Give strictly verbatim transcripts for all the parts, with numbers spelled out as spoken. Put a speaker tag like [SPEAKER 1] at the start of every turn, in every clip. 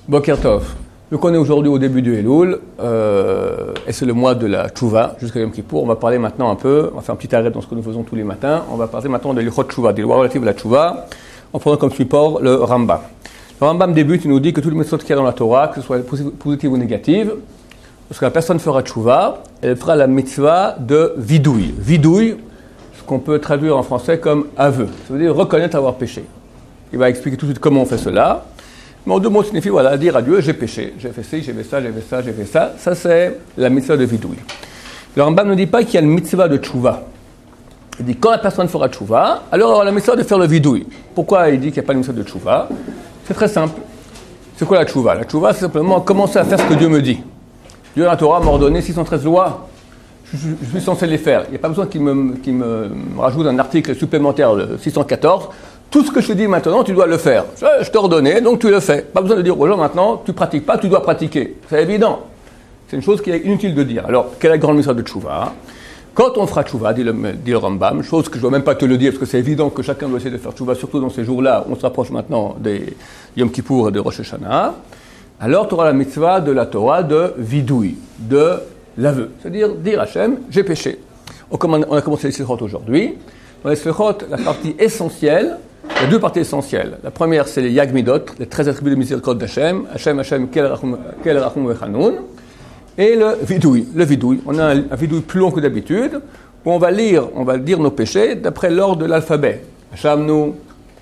[SPEAKER 1] Boker Tov. Donc on est aujourd'hui au début du Elul, euh, et c'est le mois de la Tchouva, jusqu'à Yom Kippour. On va parler maintenant un peu, on va faire un petit arrêt dans ce que nous faisons tous les matins. On va parler maintenant de l'Ilchot Tchouva, des lois relatives à la Tchouva, en prenant comme support le Rambam. Le Rambam débute, il nous dit que tous les mitzvot qu'il y a dans la Torah, que ce soit positives ou négatives, lorsque la personne fera Tchouva, elle fera la mitzvah de vidouille. Vidouille, ce qu'on peut traduire en français comme aveu. Ça veut dire reconnaître avoir péché. Il va expliquer tout de suite comment on fait cela. Mais en deux mots, signifie, voilà, dire à Dieu, j'ai péché, j'ai fait ci, j'ai fait ça, j'ai fait ça, j'ai fait ça. Ça, c'est la mitzvah de vidouille. Le Rambam ne dit pas qu'il y a une mitzvah de tchouva. Il dit, quand la personne fera tchouva, alors il aura la mitzvah de faire le vidouille. Pourquoi il dit qu'il n'y a pas de mitzvah de tchouva? C'est très simple. C'est quoi la tchouva? La tchouva, c'est simplement commencer à faire ce que Dieu me dit. Dieu, dans la Torah, m'a ordonné six cent treize lois. Je, je, je suis censé les faire. Il n'y a pas besoin qu'il me, qu'il me rajoute un article supplémentaire, le six cent quatorze. Tout ce que je te dis maintenant, tu dois le faire. Je, je t'ai ordonné, donc tu le fais. Pas besoin de dire aux gens maintenant, tu ne pratiques pas, tu dois pratiquer. C'est évident. C'est une chose qui est inutile de dire. Alors, quelle est la grande mitzvah de tchouva? Quand on fera tchouva, dit le, dit le Rambam, chose que je ne dois même pas te le dire, parce que c'est évident que chacun doit essayer de faire tchouva, surtout dans ces jours-là, où on se rapproche maintenant des Yom Kippour et de Rosh Hashanah, alors tu auras la mitzvah de la Torah de vidouille, de l'aveu. C'est-à-dire, dire à Hachem, j'ai péché. On, on a commencé les Slichot aujourd'hui. Dans les Slichot, la partie essentielle, il y a deux parties essentielles. La première, c'est les Yag Midot, les treize attributs de miséricorde d'Hachem. Hachem, Hachem, Kel Rachum Vechanoun. Et le vidouille. Le vidouille. On a un, un vidouille plus long que d'habitude, où on va lire, on va dire nos péchés d'après l'ordre de l'alphabet. Hachem nous,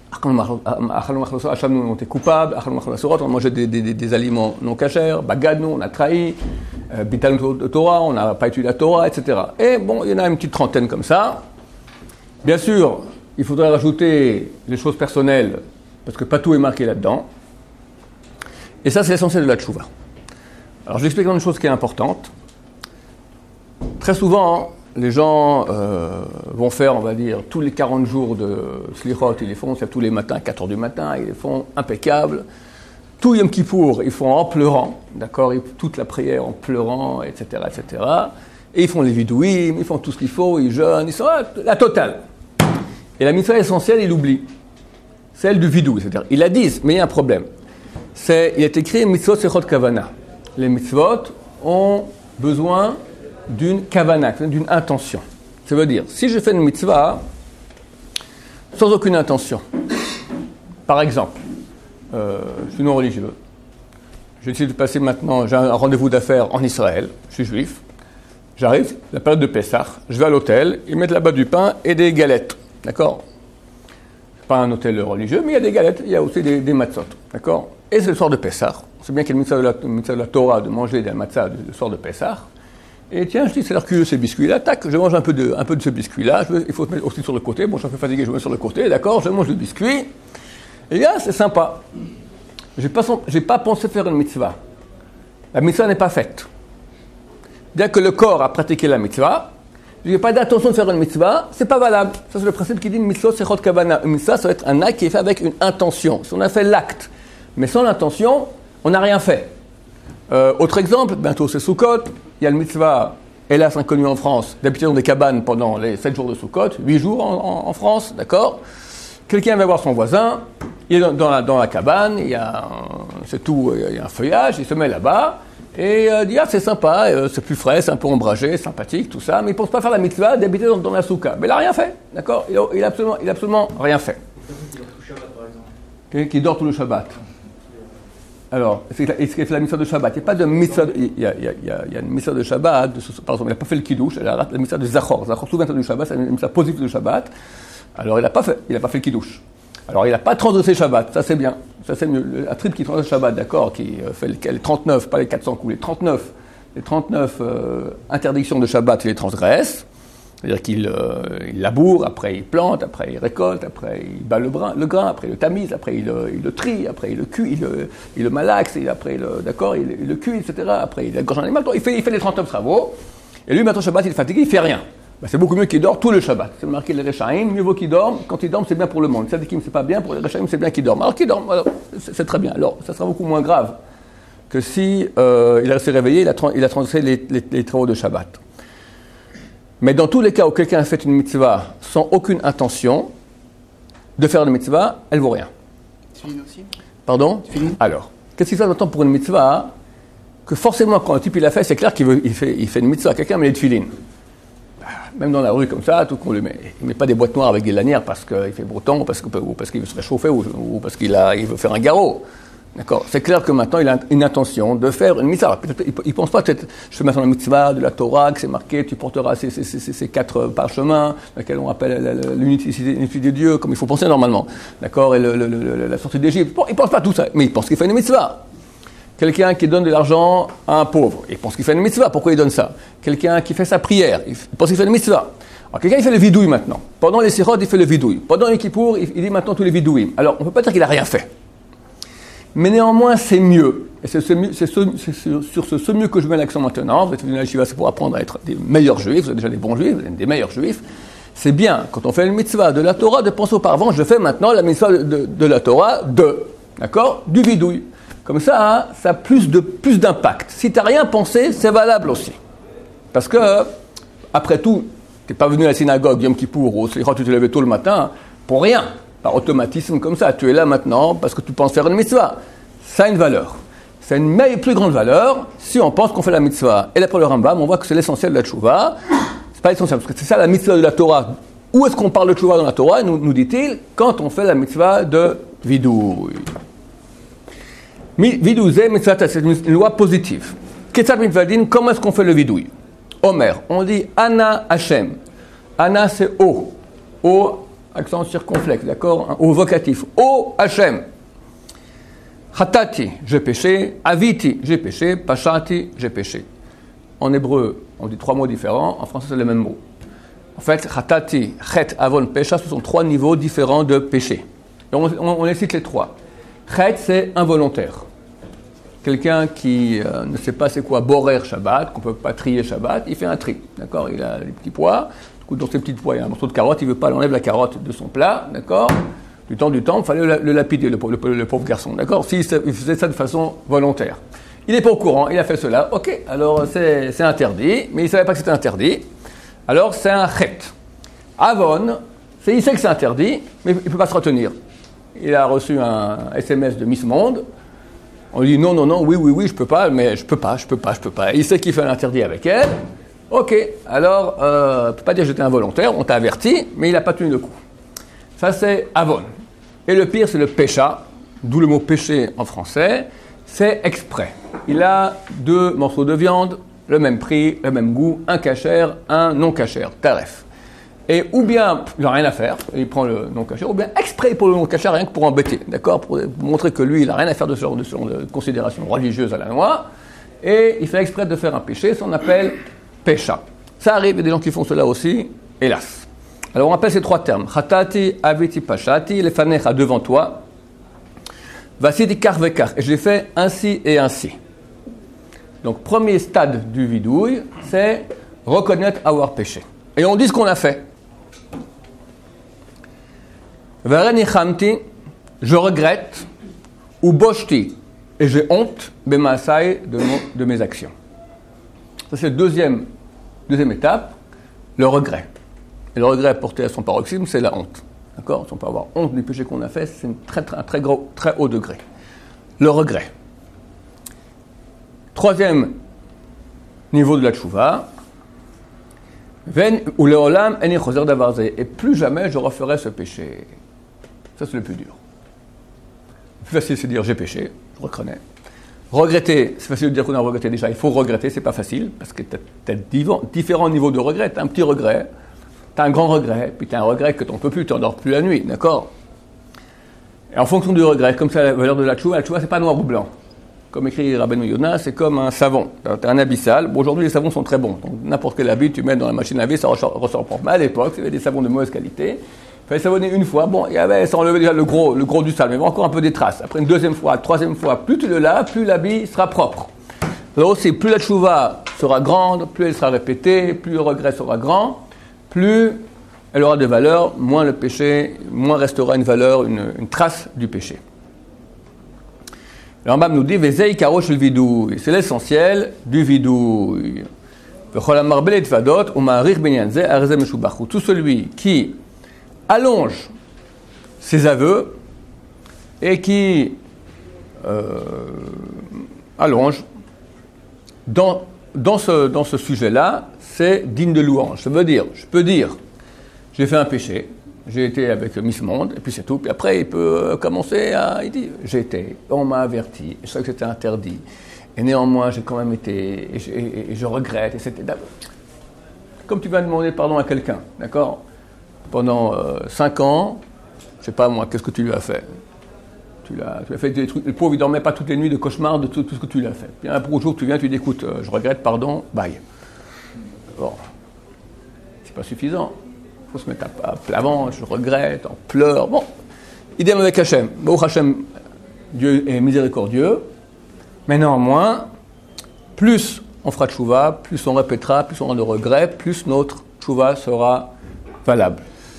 [SPEAKER 1] Hachem nous, on était coupable. Hachem nous, on a mangé des, des, des, des aliments non cachers. Bagad nous, on a trahi. Euh, Bital de Torah, on n'a pas étudié la Torah, et cetera. Et bon, il y en a une petite trentaine comme ça. Bien sûr, il faudrait rajouter les choses personnelles, parce que pas tout est marqué là-dedans. Et ça, c'est l'essentiel de la tchouva. Alors, je vais expliquer une chose qui est importante. Très souvent, les gens euh, vont faire, on va dire, tous les quarante jours de Slichot, ils les font, c'est tous les matins, à quatre heures du matin, ils les font impeccables. Tout Yom Kippour, ils font en pleurant, d'accord, toute la prière en pleurant, et cetera, et cetera. Et ils font les vidouim, ils font tout ce qu'il faut, ils jeûnent, ils sont là, la totale. Et la mitzvah essentielle, il oublie. Celle du vidou. C'est-à-dire, il la dit, mais il y a un problème. C'est, il est écrit mitzvot sechot kavana. Les mitzvot ont besoin d'une kavana, d'une intention. Ça veut dire, si je fais une mitzvah sans aucune intention, par exemple, euh, je suis non religieux, je décide de passer maintenant, j'ai un rendez-vous d'affaires en Israël, je suis juif, j'arrive, la période de Pessah, je vais à l'hôtel, ils mettent là-bas du pain et des galettes. D'accord? C'est pas un hôtel religieux, mais il y a des galettes, il y a aussi des, des matzot. D'accord? Et c'est le soir de Pessah. C'est bien qu'il y a le mitzvah de la, mitzvah de la Torah de manger des matzahs le soir de Pessah. Et tiens, je dis, c'est l'air curieux ces biscuits-là. Tac, je mange un peu de, un peu de ce biscuit-là. Je, il faut se mettre aussi sur le côté. Bon, je suis un peu fatigué, je me mets sur le côté. D'accord? Je mange le biscuit. Et là, c'est sympa. Je n'ai pas, pas pensé faire une mitzvah. La mitzvah n'est pas faite. Bien que le corps a pratiqué la mitzvah, je n'ai pas d'intention de faire une mitzvah, c'est pas valable. Ça, c'est le principe qui dit mitzvot sechot kavana. Une mitzvah, ça va être un acte qui est fait avec une intention. Si on a fait l'acte, mais sans l'intention, on n'a rien fait. Euh, autre exemple, bientôt c'est Sukkot, il y a le mitzvah, hélas inconnu en France, d'habiter dans des cabanes pendant les sept jours de Sukkot, huit jours en, en, en France, d'accord? Quelqu'un va voir son voisin, il est dans, dans, la, dans la cabane, il y a un, c'est tout, il y a un feuillage, il se met là-bas, et euh, dit, ah, c'est sympa, euh, c'est plus frais, c'est un peu ombragé, sympathique, tout ça, mais il ne pense pas faire la mitzvah d'habiter dans, dans la souka. Mais il n'a rien fait, d'accord? Il n'a il absolument, il absolument rien fait. Qui, qui dort tout le Shabbat. Alors, est-ce qu'il fait la mitzvah de Shabbat? Il n'y a pas de mitzvah, de, il, y a, il, y a, il y a une mitzvah de Shabbat, de, par exemple, il n'a pas fait le kiddush, il a la mitzvah de Zachor. Zachor, souviens-toi du Shabbat, c'est une mitzvah positive de Shabbat. Alors, il n'a pas fait, il n'a pas fait le kiddush. Alors, il n'a pas transgressé Shabbat, ça c'est bien. Ça c'est mieux. Un triple qui transgresse Shabbat, d'accord, qui fait les trente-neuf, pas les quatre cents coups, les trente-neuf, les trente-neuf euh, interdictions de Shabbat, il les transgresse. C'est-à-dire qu'il euh, il laboure, après il plante, après il récolte, après il bat le, brin, le grain, après il le tamise, après il, il le trie, après il le cuit, il le, il le malaxe, et après il le, d'accord, il, il le cuit, et cetera. Après il égorge un animal. Il fait, il fait les trente-neuf travaux. Et lui, maintenant Shabbat, il est fatigué, il fait rien. Ben, c'est beaucoup mieux qu'il dort tout le Shabbat. C'est marqué les Rechaim, mieux vaut qu'il dorme. Quand il dorme, c'est bien pour le monde. Les Tzadikim, c'est pas bien. Pour les Rechaim, c'est bien qu'il dorme. Alors qu'il dorme, alors, c'est, c'est très bien. Alors, ça sera beaucoup moins grave que si euh, il a resté réveillé, il a, il a transgressé les, les, les travaux de Shabbat. Mais dans tous les cas où quelqu'un a fait une mitzvah sans aucune intention de faire une mitzvah, elle vaut rien.
[SPEAKER 2] Tfilin aussi?
[SPEAKER 1] Pardon?
[SPEAKER 2] Tfilin.
[SPEAKER 1] Alors, Qu'est-ce qui se passe maintenant pour une mitzvah? Que forcément, quand le type il a fait, c'est clair qu'il veut, il fait, il fait une mitzvah. Quelqu'un met des tefilines. Même dans la rue comme ça, tout qu'on le met. Il ne met pas des boîtes noires avec des lanières parce qu'il fait beau temps, ou parce, que, ou parce qu'il veut se réchauffer, ou, ou parce qu'il a, il veut faire un garrot. D'accord? C'est clair que maintenant, il a une intention de faire une mitzvah. Il ne pense pas, peut-être, je fais maintenant la mitzvah de la Torah, que c'est marqué, tu porteras ces, ces, ces, ces quatre parchemins, lesquels on appelle l'unité de Dieu, comme il faut penser normalement. D'accord? Et le, le, le, la sortie d'Égypte. Bon, il ne pense pas tout ça, mais il pense qu'il fait une mitzvah. Quelqu'un qui donne de l'argent à un pauvre, il pense qu'il fait une mitzvah. Pourquoi il donne ça? Quelqu'un qui fait sa prière, il pense qu'il fait une mitzvah. Alors, quelqu'un, il fait le vidouille maintenant. Pendant les sirotes, il fait le vidouille. Pendant les kippour, il dit maintenant tous les vidouilles. Alors, on ne peut pas dire qu'il n'a rien fait. Mais néanmoins, c'est mieux. Et c'est, ce, c'est, ce, c'est sur, sur ce, ce mieux que je mets l'accent maintenant. Vous êtes venu à la Shiva, c'est pour apprendre à être des meilleurs juifs. Vous êtes déjà des bons juifs, vous êtes des meilleurs juifs. C'est bien, quand on fait une mitzvah de la Torah, de penser auparavant, je fais maintenant la mitzvah de, de, de la Torah de, d'accord, du vidouille. Comme ça, hein, ça a plus, de, plus d'impact. Si tu n'as rien pensé, c'est valable aussi. Parce que, après tout, tu n'es pas venu à la synagogue, Yom Kippour, ou quand tu te levais tôt le matin, pour rien. Par automatisme comme ça, tu es là maintenant parce que tu penses faire une mitzvah. Ça a une valeur. Ça a une plus grande valeur si on pense qu'on fait la mitzvah. Et d'après le Rambam, on voit que c'est l'essentiel de la tchouva. C'est pas essentiel, parce que c'est ça la mitzvah de la Torah. Où est-ce qu'on parle de tchouva dans la Torah, nous, nous dit-il, quand on fait la mitzvah de vidouille. Vidouille, c'est une loi positive. Ketzat mitzvadin, comment est-ce qu'on fait le vidouille? Omer, on dit Ana Hashem. Ana, c'est O. O, accent circonflexe, d'accord? Au vocatif. O Hachem. Chatati, j'ai péché. Aviti, j'ai péché. Pashati, j'ai péché. En hébreu, on dit trois mots différents. En français, c'est le même mot. En fait, Chatati, Chet, Avon, Pesha, ce sont trois niveaux différents de péché. Et on, on, on les cite les trois. Chet, c'est involontaire. Quelqu'un qui euh, ne sait pas c'est quoi borer Shabbat, qu'on ne peut pas trier Shabbat, il fait un tri. D'accord? Il a des petits pois. Dans ces petites pois, il y a un morceau de carotte, il ne veut pas, il enlève la carotte de son plat, d'accord? Du temps du temps, il fallait le, le lapider, le, le, le pauvre garçon, d'accord? S'il il faisait ça de façon volontaire. Il n'est pas au courant, il a fait cela, ok, alors c'est, c'est interdit, mais il ne savait pas que c'était interdit, alors c'est un chet. Avon, c'est, il sait que c'est interdit, mais il ne peut pas se retenir. Il a reçu un S M S de Miss Monde, on lui dit non, non, non, oui, oui, oui, je ne peux pas, mais je ne peux pas, je ne peux pas, je ne peux pas. Il sait qu'il fait un interdit avec elle. Ok, alors, euh, on ne peut pas dire que j'étais involontaire, on t'a averti, mais il n'a pas tenu le coup. Ça, c'est avon. Et le pire, c'est le pécha, d'où le mot péché en français, c'est exprès. Il a deux morceaux de viande, le même prix, le même goût, un cachère, un non cachère, taref. Et ou bien, il n'a rien à faire, il prend le non cachère, ou bien exprès pour le non cachère, rien que pour embêter, d'accord? Pour montrer que lui, il n'a rien à faire de ce genre de, de considération religieuse à la noix, et il fait exprès de faire un péché, ça on appelle pécha. Ça arrive, il y a des gens qui font cela aussi, hélas. Alors on appelle ces trois termes. Chatati, aviti, pashati, lefanecha, devant toi. Vasidi kar vekar, et je l'ai fait ainsi et ainsi. Donc premier stade du vidouille, c'est reconnaître avoir péché. Et on dit ce qu'on a fait. Vareni chamti, je regrette, ou boshti, et j'ai honte, bemaasai, de, de mes actions. Ça, c'est la deuxième, deuxième étape, le regret. Et le regret porté à son paroxysme, c'est la honte. D'accord? Si on peut avoir honte du péché qu'on a fait, c'est une très, très, un très, gros, très haut degré. Le regret. Troisième niveau de la tchouva, ou le olam eni choser davar zeh, et plus jamais je referai ce péché. Ça, c'est le plus dur. Le plus facile, c'est de dire j'ai péché, je reconnais. Regretter, c'est facile de dire qu'on a regretté déjà. Il faut regretter, c'est pas facile, parce que tu as différents niveaux de regret. Tu as un petit regret, tu as un grand regret, puis tu as un regret que tu n'en peux plus, tu n'endors plus la nuit, d'accord? Et en fonction du regret, comme ça la valeur de la tchouva, la tchouva, c'est pas noir ou blanc. Comme écrit Rabbeinu Yonah, c'est comme un savon. Tu as un abyssal. Bon, aujourd'hui, les savons sont très bons. Donc, n'importe quel habit, tu mets dans la machine à laver, ça ressort, ressort propre. Mais à l'époque, il y avait des savons de mauvaise qualité. Il fallait savonner une fois. Bon, il y avait, ça enlevait déjà le gros, le gros du sale, mais il y avait encore un peu des traces. Après une deuxième fois, troisième fois, plus tu le laves, plus l'habit sera propre. Alors aussi, plus la tchouva sera grande, plus elle sera répétée, plus le regret sera grand, plus elle aura de valeur, moins le péché, moins restera une valeur, une, une trace du péché. Le Rambam nous dit Vezei karosh le vidouille, c'est l'essentiel du vidouille. Tout celui qui allonge ses aveux et qui euh, allonge. Dans, dans ce, dans ce sujet-là, c'est digne de louange. Ça veut dire, je peux dire, j'ai fait un péché, j'ai été avec Miss Monde, et puis c'est tout. Puis après, il peut commencer à... Il dit, j'ai été, on m'a averti, je savais que c'était interdit. Et néanmoins, j'ai quand même été, et je, et, et je regrette. Et c'était... Comme tu vas demander pardon à quelqu'un, d'accord ? Pendant euh, cinq ans, je sais pas moi, qu'est-ce que tu lui as fait ? Tu l'as, tu as fait des trucs, le pauvre, il dormait pas toutes les nuits de cauchemars de tout, tout ce que tu lui as fait. Puis un jour, tu viens, tu dis, écoute, euh, je regrette, pardon, bye. Bon, c'est pas suffisant. Il faut se mettre à, à plat ventre, je regrette, on pleure. Bon, idem avec Hachem. Bon, Hachem, Dieu est miséricordieux, mais néanmoins, plus on fera tchouva, plus on répétera, plus on aura de regrets, plus notre tchouva sera valable.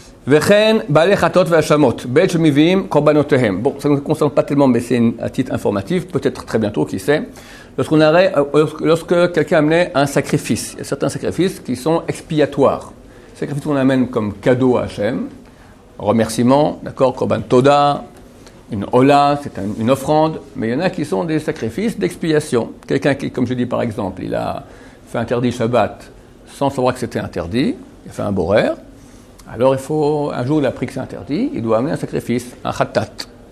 [SPEAKER 1] Vechen balei chatot ve'hashamot beit shemiviim korbanotehem. Bon, ça ne nous concerne pas tellement, mais c'est à titre informatif, peut-être très bientôt, qui sait. Lorsqu'on arrête, lorsque quelqu'un amenait un sacrifice, il y a certains sacrifices qui sont expiatoires. Sacrifice qu'on amène comme cadeau à Hachem, remerciement, d'accord, korban toda, une hola, c'est un, une offrande, mais il y en a qui sont des sacrifices d'expiation. Quelqu'un qui, comme je dis par exemple, il a fait interdit Shabbat sans savoir que c'était interdit, il a fait un borer. Alors, il faut, un jour, il a appris que c'est interdit, il doit amener un sacrifice, un khatat.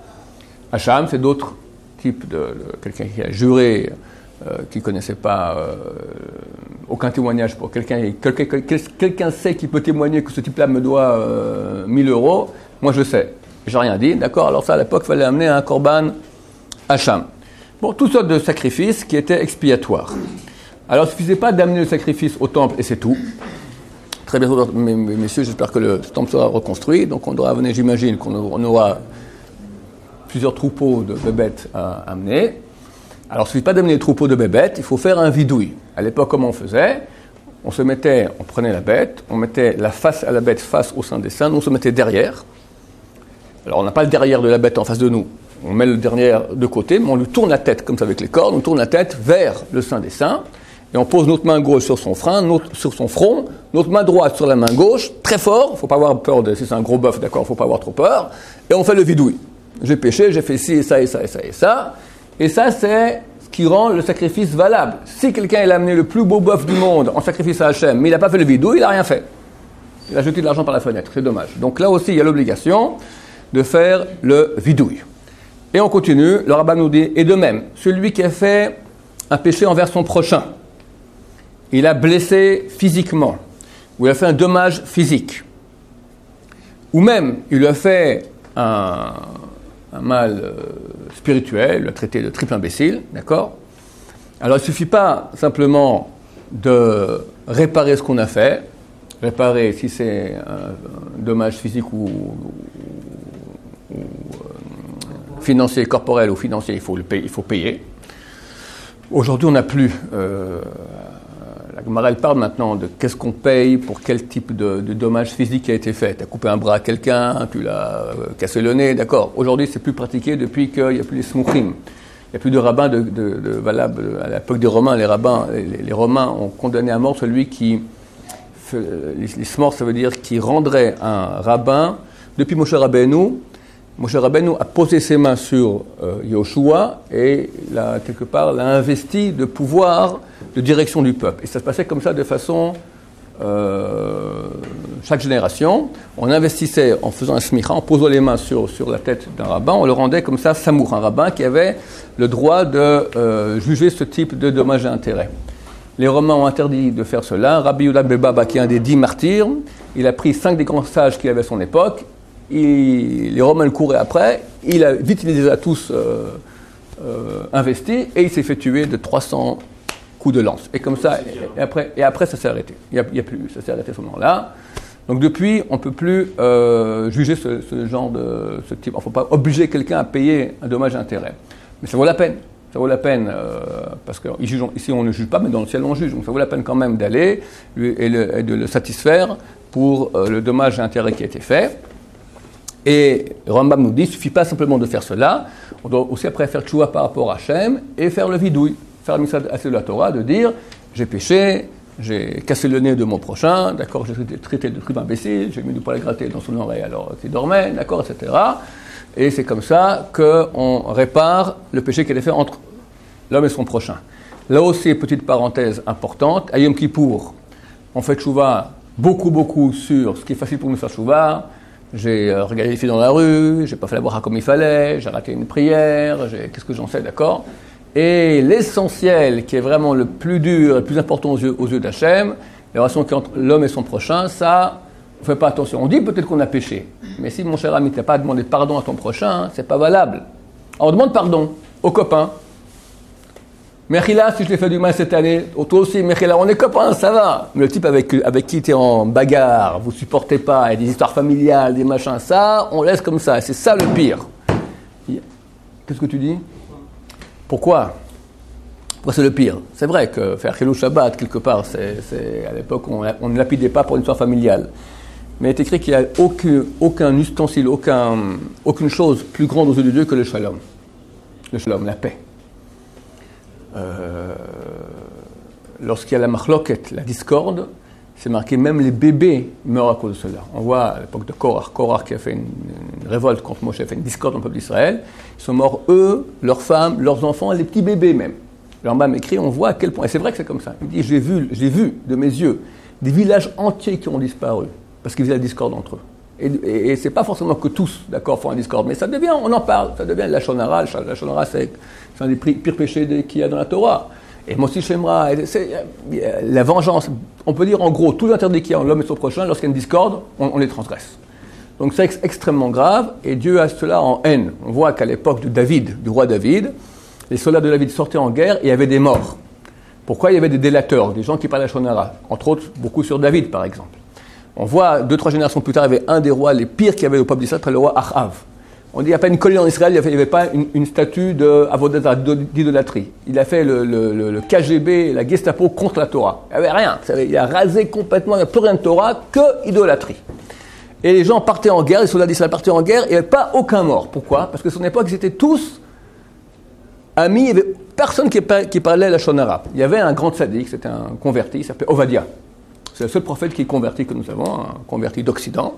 [SPEAKER 1] Hacham, c'est d'autres types de, de quelqu'un qui a juré, euh, qui ne connaissait pas euh, aucun témoignage pour quelqu'un, quelqu'un, quelqu'un sait qui peut témoigner que ce type-là me doit euh, mille euros, moi je sais, j'ai rien dit, d'accord, alors ça, à l'époque, il fallait amener un korban Hacham. Bon, toutes sortes de sacrifices qui étaient expiatoires. Alors, il ne suffisait pas d'amener le sacrifice au temple et c'est tout. Très bientôt, messieurs, j'espère que le temple sera reconstruit. Donc, on devra venir, j'imagine qu'on aura plusieurs troupeaux de bébêtes à amener. Alors, il ne suffit pas d'amener les troupeaux de bébêtes, il faut faire un vidouille. À l'époque, comment on faisait ? On se mettait, on prenait la bête, on mettait la face à la bête face au sein des saints, nous on se mettait derrière. Alors, on n'a pas le derrière de la bête en face de nous. On met le derrière de côté, mais on lui tourne la tête, comme ça avec les cordes, on tourne la tête vers le sein des saints. Et on pose notre main gauche sur son frein, notre, sur son front, notre main droite sur la main gauche, très fort, il ne faut pas avoir peur, de, si c'est un gros bœuf, d'accord, il ne faut pas avoir trop peur, et on fait le vidouille. J'ai péché, j'ai fait ci, et ça, et ça, et ça, et ça, et ça, c'est ce qui rend le sacrifice valable. Si quelqu'un il a amené le plus beau bœuf du monde en sacrifice à Hachem, mais il n'a pas fait le vidouille, il n'a rien fait. Il a jeté de l'argent par la fenêtre, c'est dommage. Donc là aussi, il y a l'obligation de faire le vidouille. Et on continue, le rabbin nous dit, et de même, celui qui a fait un péché envers son prochain, il a blessé physiquement, ou il a fait un dommage physique, ou même il a fait un, un mal euh, spirituel, il l'a traité de triple imbécile, d'accord ? Alors il ne suffit pas simplement de réparer ce qu'on a fait, réparer si c'est un, un dommage physique ou, ou, ou euh, financier, corporel ou financier, il faut, le payer, il faut payer. Aujourd'hui on n'a plus... Euh, La Gemara, elle parle maintenant de qu'est-ce qu'on paye pour quel type de, de dommage physique qui a été fait. Tu as coupé un bras à quelqu'un, tu l'as euh, cassé le nez, d'accord. Aujourd'hui, c'est plus pratiqué depuis qu'il n'y a plus les smouchim. Il n'y a plus de rabbins de, de, de valables. À l'époque des Romains, les rabbins, les, les Romains ont condamné à mort celui qui... Fait, les, les smorts, ça veut dire qui rendrait un rabbin. Depuis Moshe Rabbeinu, Moshe Rabbeinu a posé ses mains sur euh, Yoshua et là, quelque part, l'a investi de pouvoir de direction du peuple. Et ça se passait comme ça de façon... Euh, chaque génération, on investissait en faisant un smicha, en posant les mains sur, sur la tête d'un rabbin, on le rendait comme ça samour, un rabbin qui avait le droit de euh, juger ce type de dommages et intérêts. Les Romains ont interdit de faire cela. Rabbi Yehuda ben Baba, qui est un des dix martyrs, il a pris cinq des grands sages qu'il avait à son époque. Il, les Romains le couraient après. Il a vite il les a tous euh, euh, investis et il s'est fait tuer de trois cents coups de lance. Et comme ça, et après, et après ça s'est arrêté. Il y a, il y a plus, ça s'est arrêté à ce moment-là. Donc depuis, on ne peut plus euh, juger ce, ce genre de ce type. Il ne faut pas obliger quelqu'un à payer un dommage et intérêt. Mais ça vaut la peine. Ça vaut la peine, euh, parce qu'ici on ne juge pas, mais dans le ciel on juge. Donc ça vaut la peine quand même d'aller et, le, et de le satisfaire pour euh, le dommage et intérêt qui a été fait. Et Rambam nous dit, il ne suffit pas simplement de faire cela, on doit aussi après faire tchouva par rapport à Hachem et faire le vidouille, faire le message de la Torah, de dire, j'ai péché, j'ai cassé le nez de mon prochain, d'accord, j'ai traité de truc imbécile, j'ai mis du poil à gratter dans son oreille alors qu'il dormait, d'accord, et cetera. Et c'est comme ça qu'on répare le péché qui a été fait entre l'homme et son prochain. Là aussi, petite parenthèse importante, à Yom Kippour, on fait tchouva beaucoup, beaucoup sur ce qui est facile pour nous faire tchouva. J'ai euh, regardé les filles dans la rue, j'ai pas fait la bracha comme il fallait, j'ai raté une prière, j'ai... qu'est-ce que j'en sais, d'accord? Et l'essentiel, qui est vraiment le plus dur et le plus important aux yeux, aux yeux d'Hachem, la relation entre l'homme et son prochain, ça, on ne fait pas attention. On dit peut-être qu'on a péché, mais si mon cher ami, tu n'as pas demandé pardon à ton prochain, hein, c'est pas valable. Alors on demande pardon aux copains. Mechila, si je l'ai fait du mal cette année, toi aussi, Mechila, on est copains, ça va. Mais le type avec, avec qui tu es en bagarre, vous ne supportez pas, il y a des histoires familiales, des machins, ça, on laisse comme ça. C'est ça le pire. Qu'est-ce que tu dis? Pourquoi? Pourquoi c'est le pire? C'est vrai que faire Chilou Shabbat, quelque part, c'est, c'est, à l'époque, on, on ne lapidait pas pour une histoire familiale. Mais il est écrit qu'il n'y a aucun, aucun ustensile, aucun, aucune chose plus grande aux yeux de Dieu que le shalom. Le shalom, la paix. Euh, lorsqu'il y a la machloket, la discorde, c'est marqué même les bébés meurent à cause de cela. On voit à l'époque de Korach, Korach qui a fait une, une révolte contre Moshe, a fait une discorde dans le peuple d'Israël. Ils sont morts, eux, leurs femmes, leurs enfants, les petits bébés même. Le Rambam écrit, on voit à quel point, et c'est vrai que c'est comme ça. Il dit, j'ai vu, j'ai vu de mes yeux des villages entiers qui ont disparu parce qu'ils faisaient la discorde entre eux. Et, et, et c'est pas forcément que tous, d'accord, font la discorde, mais ça devient, on en parle, ça devient la shonara. La shonara, c'est, c'est un des pires péchés qu'il y a dans la Torah. Et Mossi Shemra, c'est la vengeance. On peut dire en gros, tous les interdits qu'il y a en l'homme et son prochain, lorsqu'il y a une discorde, on, on les transgresse. Donc c'est ex- extrêmement grave, et Dieu a cela en haine. On voit qu'à l'époque de David, du roi David, les soldats de David sortaient en guerre et il y avait des morts. Pourquoi? Il y avait des délateurs, des gens qui parlaient à Shonara. Entre autres, beaucoup sur David, par exemple. On voit, deux, trois générations plus tard, il y avait un des rois les pires qu'il y avait au peuple d'Israël, après le roi Achav. On dit, il n'y a pas une colline en Israël, il n'y avait, avait pas une, une statue d'idolâtrie. Il a fait le, le, le, le K G B, la Gestapo contre la Torah. Il n'y avait rien. Il a rasé complètement, il n'y a plus rien de Torah, que idolâtrie. Et les gens partaient en guerre, les soldats d'Israël partaient en guerre, et il n'y avait pas aucun mort. Pourquoi? Parce que à son époque, ils étaient tous amis, il n'y avait personne qui, qui parlait la Shonara. Il y avait un grand tzaddik, c'était un converti, il s'appelait Ovadia. C'est le seul prophète qui est converti que nous avons, un converti d'Occident.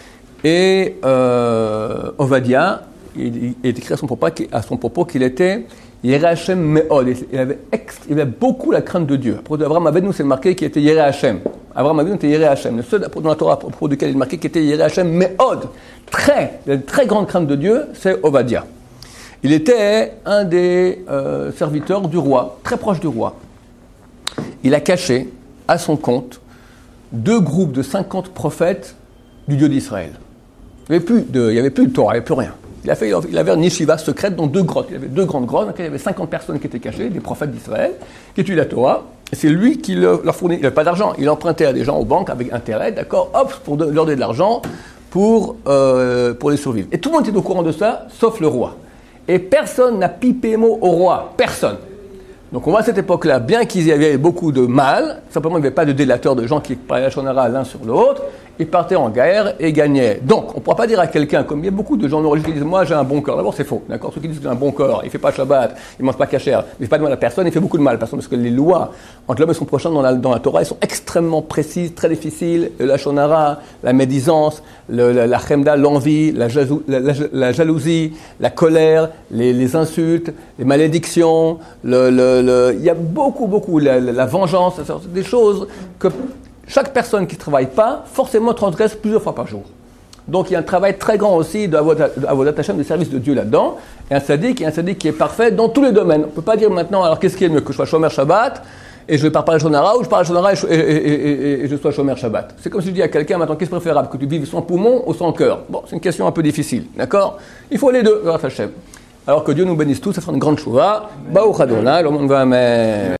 [SPEAKER 1] Et euh, Ovadia, il, il est écrit à son propos, à son propos qu'il était Yereh Hashem Me'od. Il avait, ext, il avait beaucoup la crainte de Dieu. À propos d'Abraham Avinu, c'est marqué qu'il était Yereh Hashem. Abraham Avinu était Yereh Hashem. Le seul dans la Torah à propos duquel il est marqué qu'il était Yereh Hashem Me'od. Très, il a une très grande crainte de Dieu, c'est Ovadia. Il était un des euh, serviteurs du roi, très proche du roi. Il a caché à son compte deux groupes de cinquante prophètes du Dieu d'Israël. Il n'y avait plus de, il y avait plus de Torah, il n'y avait plus rien. Il, a fait, il avait une yeshiva secrète dans deux grottes. Il y avait deux grandes grottes dans lesquelles il y avait cinquante personnes qui étaient cachées, des prophètes d'Israël, qui étudiaient la Torah. Et c'est lui qui le, leur fournit. Il n'avait pas d'argent. Il empruntait à des gens aux banques avec intérêt, d'accord, hop, pour de, leur donner de l'argent pour, euh, pour les survivre. Et tout le monde était au courant de ça, sauf le roi. Et personne n'a pipé mot au roi. Personne. Donc on voit à cette époque-là, bien qu'il y avait beaucoup de mal, simplement il n'y avait pas de délateurs de gens qui parlaient la shonara l'un sur l'autre, ils partaient en guerre et gagnaient. Donc on ne pourra pas dire à quelqu'un, comme il y a beaucoup de gens religieux qui disent « moi j'ai un bon corps ». D'abord c'est faux, d'accord. Ceux qui disent qu'il a un bon corps, il ne fait pas Shabbat, il ne mange pas kasher, il ne fait pas de mal à personne, il fait beaucoup de mal. Parce que les lois entre l'homme et son prochain dans la, dans la Torah, elles sont extrêmement précises, très difficiles. La shonara, la médisance, le, la, la chemda, l'envie, la, jazou, la, la, la jalousie, la colère, les, les insultes, les malédictions, le, le, le, il y a beaucoup, beaucoup, la, la, la vengeance, des choses que chaque personne qui ne travaille pas, forcément transgresse plusieurs fois par jour. Donc il y a un travail très grand aussi d'avodat Hashem, de service de Dieu là-dedans, et un tzaddik, et un tzaddik qui est parfait dans tous les domaines. On ne peut pas dire maintenant, alors qu'est-ce qui est mieux, que je sois shomer Shabbat, et je ne vais pas parler Shonara, ou je parle Shonara et, et, et, et, et je sois shomer Shabbat. C'est comme si je dis à quelqu'un, maintenant, qu'est-ce qui est préférable, que tu vives sans poumon ou sans cœur? Bon, c'est une question un peu difficile, d'accord? Il faut les deux, grâce à Hashem. Alors que Dieu nous bénisse tous, ça fera une grande chouva. Baruch Adonai, le monde va amen.